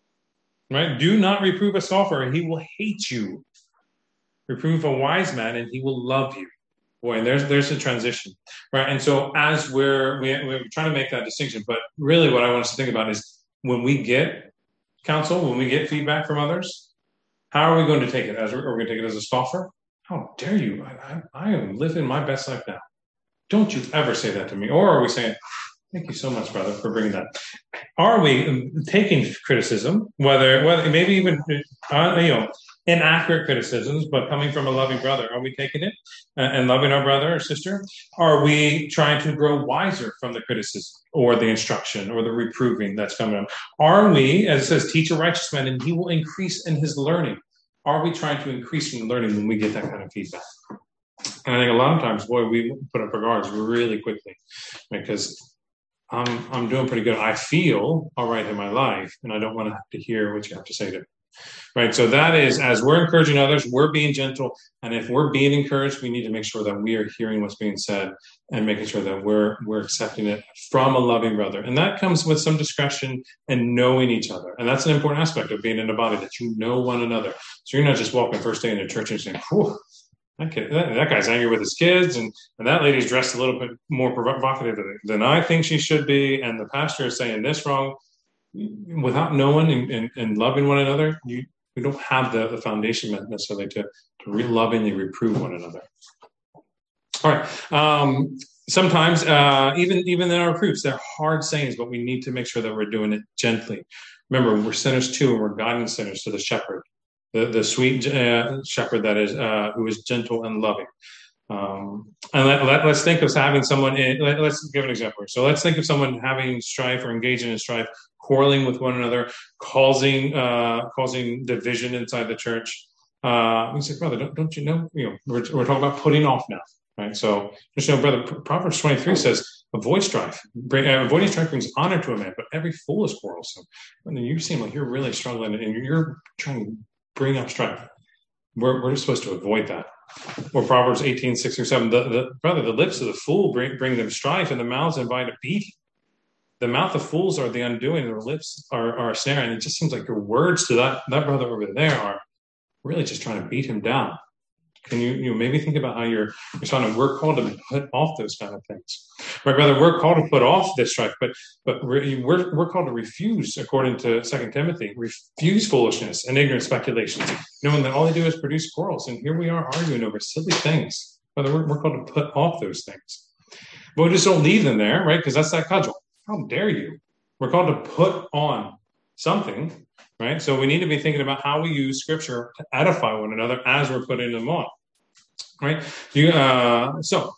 Speaker 1: Right? Do not reprove a scoffer, and he will hate you. Reprove a wise man, and he will love you. Boy, and there's there's a transition, right? And so as we're we, we're trying to make that distinction, but really what I want us to think about is when we get counsel, when we get feedback from others, how are we going to take it? As are we going to take it as a scoffer? How dare you? I, I, I am living my best life now. Don't you ever say that to me. Or are we saying, thank you so much, brother, for bringing that. Are we taking criticism, whether, whether maybe even uh, you know inaccurate criticisms, but coming from a loving brother? Are we taking it and loving our brother or sister? Are we trying to grow wiser from the criticism or the instruction or the reproving that's coming up? Are we, as it says, teach a righteous man and he will increase in his learning? Are we trying to increase in learning when we get that kind of feedback? And I think a lot of times, boy, we put up our guards really quickly because I'm I'm doing pretty good. I feel all right in my life, and I don't want to have to hear what you have to say to me. Right? So that is, as we're encouraging others, we're being gentle. And if we're being encouraged, we need to make sure that we are hearing what's being said and making sure that we're we're accepting it from a loving brother. And that comes with some discretion and knowing each other. And that's an important aspect of being in a body, that you know one another. So you're not just walking first day in the church and saying, whew, that, kid, that, that guy's angry with his kids, and, and that lady's dressed a little bit more provocative than I think she should be, and the pastor is saying this wrong. Without knowing and, and, and loving one another, you we don't have the, the foundation necessarily to, to re- lovingly reprove one another. All right. Um, sometimes, uh, even, even in our reproofs, they're hard sayings, but we need to make sure that we're doing it gently. Remember, we're sinners too, and we're guiding sinners to the shepherd. The, the sweet uh, shepherd that is uh, who is gentle and loving. Um, and let, let, let's think of having someone in, let, let's give an example. So let's think of someone having strife or engaging in strife, quarreling with one another, causing uh, causing division inside the church. Uh, we say, brother, don't, don't you know? You know, we're, we're talking about putting off now. right? So, just you know, brother, Proverbs twenty-three says, avoid strife. Bring, uh, avoiding strife brings honor to a man, but every fool is quarrelsome. And then you seem like you're really struggling and you're trying to bring up strife. We're, we're supposed to avoid that. Or Proverbs eighteen, six or seven, the, the, brother, the lips of the fool bring, bring them strife, and the mouths invite a beating. The mouth of fools are the undoing, their lips are, are a snare. And it just seems like your words to that, that brother over there are really just trying to beat him down. Can you, you know, maybe think about how you're responding? We're called to put off those kind of things, right? Brother, we're called to put off this strife, but but we're we're called to refuse, according to Second Timothy, refuse foolishness and ignorant speculations, knowing that all they do is produce quarrels. And here we are arguing over silly things. Brother, we're, we're called to put off those things, but we just don't leave them there, right? Because that's that cudgel. How dare you? We're called to put on something. Right, so we need to be thinking about how we use Scripture to edify one another as we're putting them on. Right, you, uh, so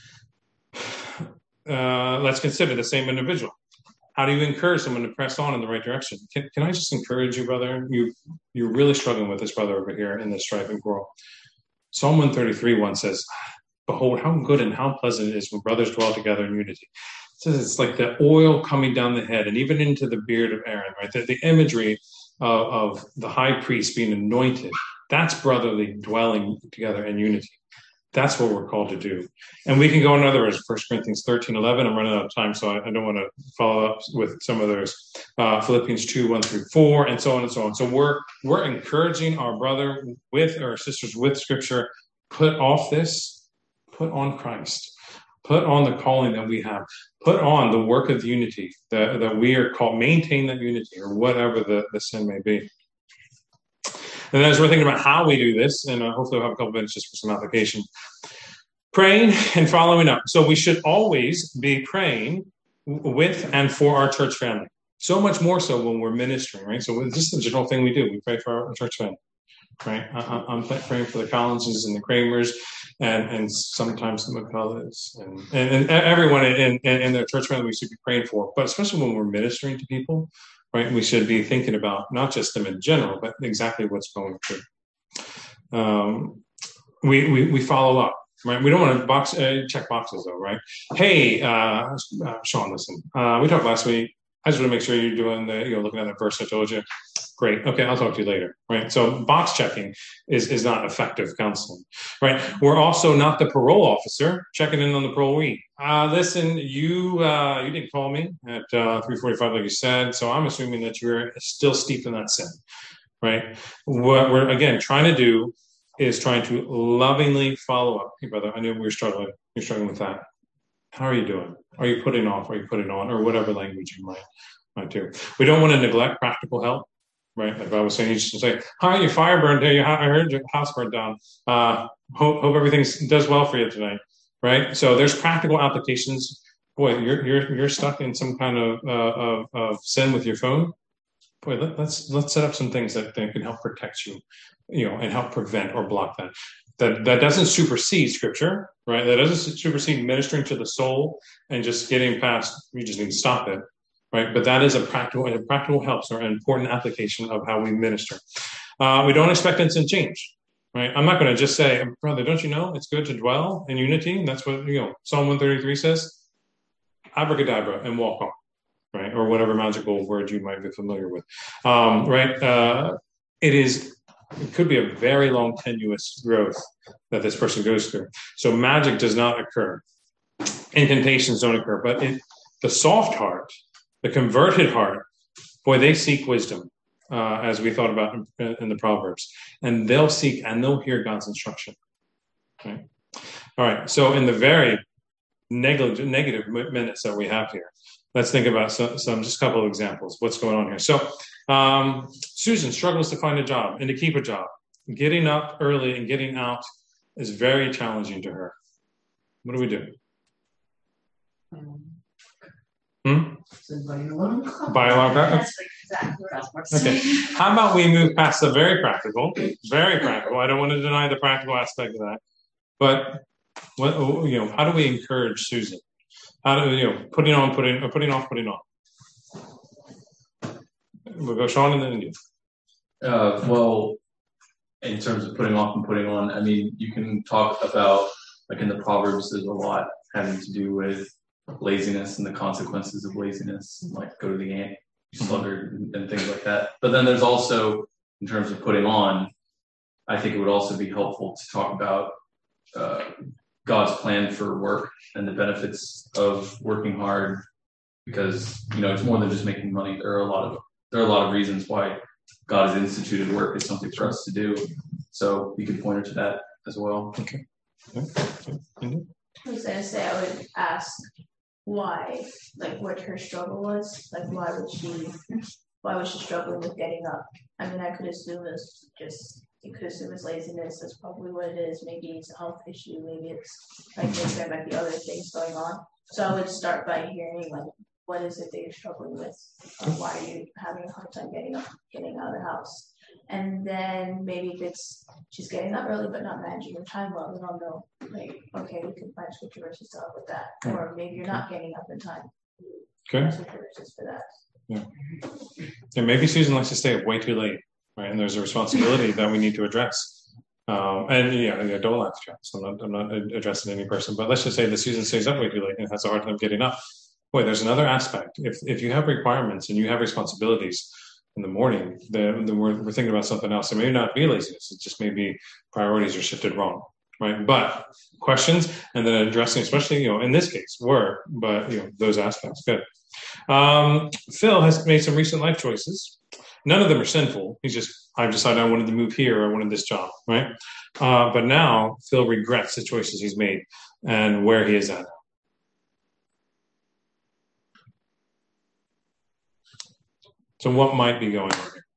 Speaker 1: uh, let's consider the same individual. How do you encourage someone to press on in the right direction? Can, can I just encourage you, brother? You you're really struggling with this brother over here in this strife and quarrel. Psalm one thirty-three one says, "Behold, how good and how pleasant it is when brothers dwell together in unity." It says it's like the oil coming down the head and even into the beard of Aaron. Right, the, the imagery Of, of the high priest being anointed, that's brotherly dwelling together in unity. That's what we're called to do. And we can go in other words, First Corinthians thirteen eleven. I'm running out of time, so I, I don't want to follow up with some of those. Uh, Philippians two one through four, and so on and so on. So we're we're encouraging our brother with our sisters with Scripture. Put off this, put on Christ. Put on the calling that we have. Put on the work of unity that, that we are called. Maintain that unity, or whatever the, the sin may be. And as we're thinking about how we do this, and uh, hopefully we'll have a couple minutes just for some application. Praying and following up. So we should always be praying with and for our church family. So much more so when we're ministering, right? So this is the general thing we do. We pray for our church family. Right, I, I'm praying for the Collinses and the Kramers, and and sometimes the McCulloughs, and, and and everyone in, in in their church family we should be praying for. But especially when we're ministering to people, right, we should be thinking about not just them in general, but exactly what's going through. Um, we we we follow up, right? We don't want to box uh, check boxes though, right? Hey, uh, uh, Sean, listen, uh, we talked last week. I just want to make sure you're doing the, you know, looking at that verse I told you. Great. Okay, I'll talk to you later. Right. So box checking is, is not effective counseling. Right. We're also not the parole officer checking in on the parolee. Uh, listen, you uh, you didn't call me at uh, three forty-five like you said, so I'm assuming that you're still steeped in that sin. Right. What we're again trying to do is trying to lovingly follow up. Hey, brother, I knew we were struggling. You're struggling with that. How are you doing? Are you putting off? Are you putting on? Or whatever language you might, might do. We don't want to neglect practical help, right? Like I was saying, you just say, hi, your fire burned down. I heard your house burned down. Uh, hope hope everything does well for you tonight, right? So there's practical applications. Boy, you're you're you're stuck in some kind of uh, of, of sin with your phone. Boy, let, let's let's set up some things that, that can help protect you, you know, and help prevent or block that. That that doesn't supersede Scripture, right? That doesn't supersede ministering to the soul and just getting past. You just need to stop it, right? But that is a practical and practical helps or an important application of how we minister. Uh, we don't expect instant change, right? I'm not going to just say, brother, don't you know it's good to dwell in unity? That's what you know. Psalm one thirty-three says, abracadabra and walk on, right? Or whatever magical word you might be familiar with, um, right? Uh, it is. It could be a very long, tenuous growth that this person goes through. So magic does not occur. Incantations don't occur. But in the soft heart, the converted heart, boy, they seek wisdom, uh, as we thought about in, in the Proverbs. And they'll seek and they'll hear God's instruction. Okay? All right. So in the very negative, negative minutes that we have here, let's think about some, some just a couple of examples. What's going on here? So um, Susan struggles to find a job and to keep a job. Getting up early and getting out is very challenging to her. What do we do? Hmm? Buy a lot of
Speaker 3: That's exactly what I was about to say.
Speaker 1: Okay. How about we move past the very practical, very practical. I don't want to deny the practical aspect of that. But what, you know, how do we encourage Susan? How do you know putting on, putting, or putting off, putting on? We'll go Sean and then India.
Speaker 2: Uh, well, in terms of putting off and putting on, I mean, you can talk about like in the Proverbs, there's a lot having to do with laziness and the consequences of laziness, like go to the ant, sluggard, and, and things like that. But then there's also, in terms of putting on, I think it would also be helpful to talk about uh, God's plan for work and the benefits of working hard, because you know it's more than just making money. There are a lot of there are a lot of reasons why God has instituted work as something for us to do. So you could point her to that as well.
Speaker 1: Okay.
Speaker 7: I was gonna say I would ask why, like what her struggle was, like why would she, why was she struggling with getting up? I mean, I could assume it's just, you could assume it's laziness. That's probably what it is. Maybe it's a health issue. Maybe it's like maybe there might be other things going on. So I would start by hearing like, what is it that you're struggling with? Or why are you having a hard time getting up, getting out of the house? And then maybe if it's she's getting up early but not managing her time well, then I'll know, like, okay, we can find scripture verses to help with that. Or maybe you're not getting up in time.
Speaker 1: Okay.
Speaker 7: Scripture verses for that.
Speaker 1: Yeah. And maybe Susan likes to stay up way too late, right? And there's a responsibility that we need to address. Um, and yeah, yeah, don't laugh, Travis. I'm not, I'm not addressing any person, but let's just say that Susan stays up way too late and has a hard time getting up. Boy, there's another aspect. If if you have requirements and you have responsibilities in the morning, then, then we're, we're thinking about something else. It may not be laziness. It just may be priorities are shifted wrong, right? But questions and then addressing, especially, you know, in this case, work, but, you know, those aspects. Good. Um, Phil has made some recent life choices. None of them are sinful. He's just, I've decided I wanted to move here. I wanted this job, right? Uh, but now Phil regrets the choices he's made and where he is at. So what might be going on here?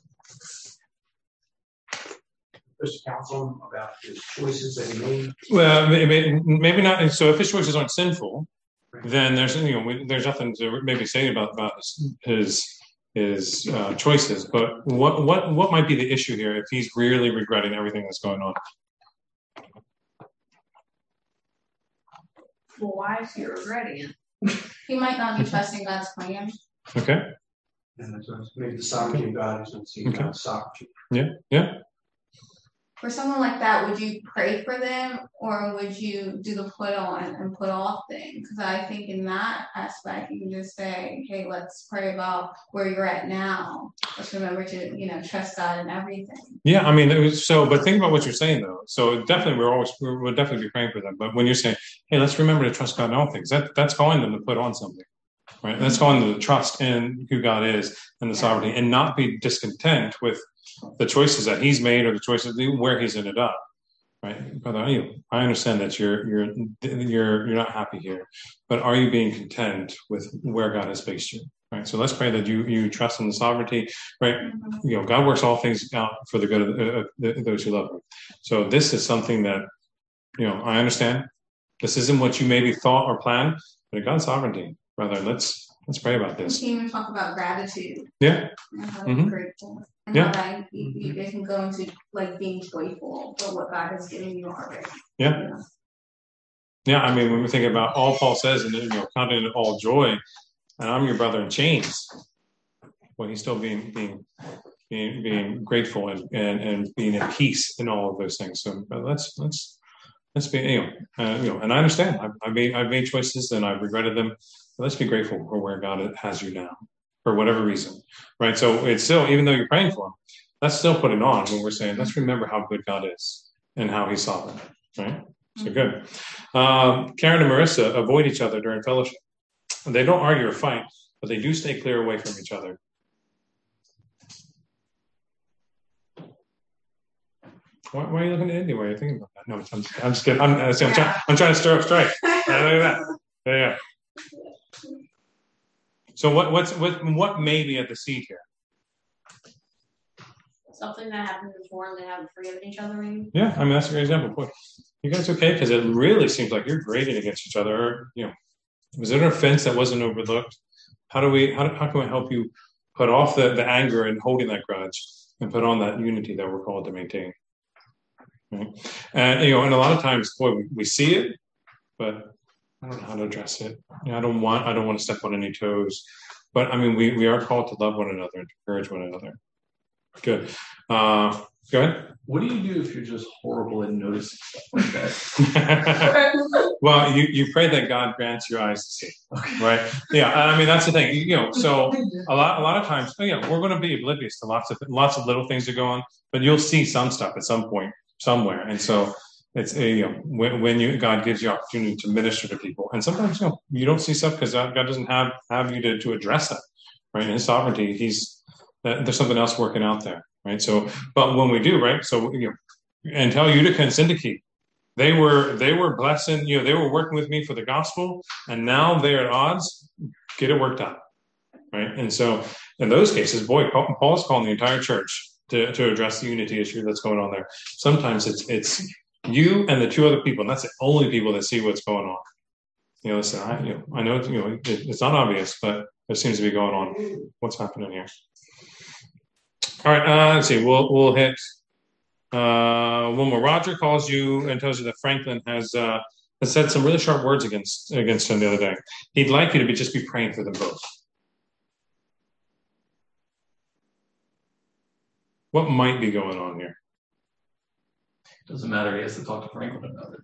Speaker 4: Just counsel him about his choices that he made.
Speaker 1: Well, maybe, maybe not. So if his choices aren't sinful, then there's you know there's nothing to maybe say about about his his uh, choices. But what what what might be the issue here if he's really regretting everything that's going on?
Speaker 3: Well, why is he regretting it?
Speaker 5: He might not be trusting God's plan.
Speaker 1: Okay.
Speaker 4: And so maybe the sovereignty of God is not seeing
Speaker 1: Okay.
Speaker 4: God's sovereignty.
Speaker 1: Yeah. Yeah.
Speaker 5: For someone like that, would you pray for them or would you do the put on and put off thing? Because I think in that aspect, you can just say, hey, let's pray about where you're at now. Let's remember to, you know, trust God in everything.
Speaker 1: Yeah, I mean, it was, so, but think about what you're saying, though. So definitely, we're always, we'll definitely be praying for them. But when you're saying, hey, let's remember to trust God in all things, that, that's calling them to put on something, right? That's calling them to trust in who God is and the sovereignty and not be discontent with the choices that he's made or the choices where he's ended up, right? But you know, I understand that you're you're you're you're not happy here, but are you being content with where God has placed you, right? So let's pray that you you trust in the sovereignty, right? Mm-hmm. You know, God works all things out for the good of the, uh, the, those who love him. So this is something that you know I understand. This isn't what you maybe thought or planned, but God's sovereignty. Rather, let's let's pray about this.
Speaker 5: We can even talk about gratitude.
Speaker 1: Yeah.
Speaker 5: And how
Speaker 1: Mm-hmm.
Speaker 5: grateful. And
Speaker 1: yeah.
Speaker 5: how that you, you guys can go into like being joyful for what God has given you already.
Speaker 1: Yeah.
Speaker 5: You know?
Speaker 1: Yeah. I mean, when we think about all Paul says, and you know, counting it all joy, and I'm your brother in chains. Well, he's still being being being, being grateful and, and and being at peace in all of those things. So uh, let's let's let's be you know uh, you know. And I understand. I've, I've made I've made choices and I've regretted them. But let's be grateful for where God has you now. For whatever reason, right? So it's still, even though you're praying for him, that's still putting on when we're saying, let's remember how good God is and how he's sovereign, right? So good. Um, Karen and Marissa avoid each other during fellowship. They don't argue or fight, but they do stay clear away from each other. Why, why are you looking at Indy? Why are you thinking about that? No, I'm, I'm just kidding. I'm, I'm, I'm, trying, I'm trying to stir up strife. Uh, look at that. Yeah, yeah. So what what's what what may be at the seed here?
Speaker 3: Something that happened before and they haven't forgiven each other. Maybe?
Speaker 1: Yeah, I mean that's a great example. Boy, you guys okay? Because it really seems like you're grading against each other. Or, you know, was there an offense that wasn't overlooked? How do we? How, how can we help you put off the, the anger and holding that grudge and put on that unity that we're called to maintain? Right? And you know, and a lot of times, boy, we, we see it, but I don't know how to address it. You know, I don't want. I don't want to step on any toes. But I mean, we, we are called to love one another and to encourage one another. Good. Uh, go ahead.
Speaker 2: What do you do if you're just horrible at noticing stuff like that?
Speaker 1: Well, you, you pray that God grants your eyes to see, okay. Right? Yeah, I mean that's the thing. You know, so a lot a lot of times, you know, we're going to be oblivious to lots of lots of little things that go on, but you'll see some stuff at some point somewhere, and so it's a, you know when, when you God gives you opportunity to minister to people, and sometimes you know you don't see stuff because God doesn't have have you to, to address that, right? In His sovereignty, He's there's something else working out there. Right. So, but when we do, right. So, you know, until Utica and Syntyche, they were they were blessing. You know, they were working with me for the gospel, and now they're at odds. Get it worked out, right? And so, in those cases, boy, Paul, Paul's calling the entire church to, to address the unity issue that's going on there. Sometimes it's it's you and the two other people, and that's the only people that see what's going on. You know, listen, I you know I know you know it, it's not obvious, but there seems to be going on. What's happening here? All right, uh, let's see. We'll we'll hit uh, one more. Roger calls you and tells you that Franklin has uh, has said some really sharp words against against him the other day. He'd like you to be just be praying for them both. What might be going on here?
Speaker 2: Doesn't matter. He has to talk to Franklin about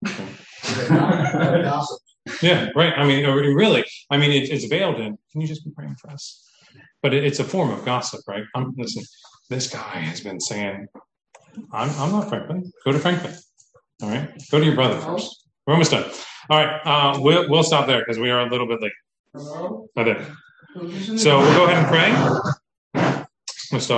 Speaker 4: it.
Speaker 1: Yeah, right. I mean, really. I mean, it, it's veiled in. Can you just be praying for us? But it, it's a form of gossip, right? I'm, listen, this guy has been saying, I'm, I'm not Franklin. Go to Franklin. All right? Go to your brother first. We're almost done. All right. Uh, we'll, we'll stop there because we are a little bit late.
Speaker 4: Hello?
Speaker 1: Okay. So we'll go ahead and pray. We'll start.